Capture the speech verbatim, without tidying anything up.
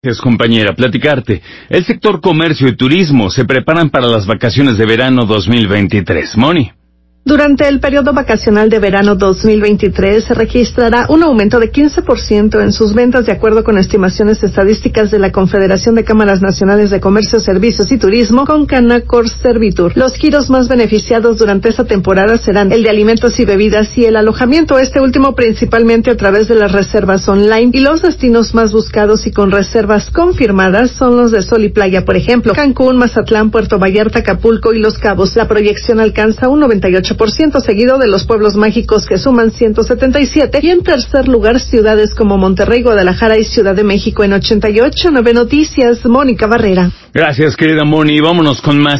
Es compañera, platicarte. El sector comercio y turismo se preparan para las vacaciones de verano dos mil veintitrés. Moni. Durante el periodo vacacional de verano dos mil veintitrés se registrará un aumento de quince por ciento en sus ventas de acuerdo con estimaciones estadísticas de la Confederación de Cámaras Nacionales de Comercio, Servicios y Turismo, Concanacor Servitur. Los giros más beneficiados durante esta temporada serán el de alimentos y bebidas y el alojamiento, este último principalmente a través de las reservas online, y los destinos más buscados y con reservas confirmadas son los de sol y playa, por ejemplo, Cancún, Mazatlán, Puerto Vallarta, Acapulco y Los Cabos. La proyección alcanza un noventa y ocho por ciento, seguido de los pueblos mágicos que suman ciento setenta y siete, y en tercer lugar ciudades como Monterrey, Guadalajara y Ciudad de México en ochenta y ocho. Nueve Noticias, Mónica Barrera. Gracias, querida Moni. Vámonos con más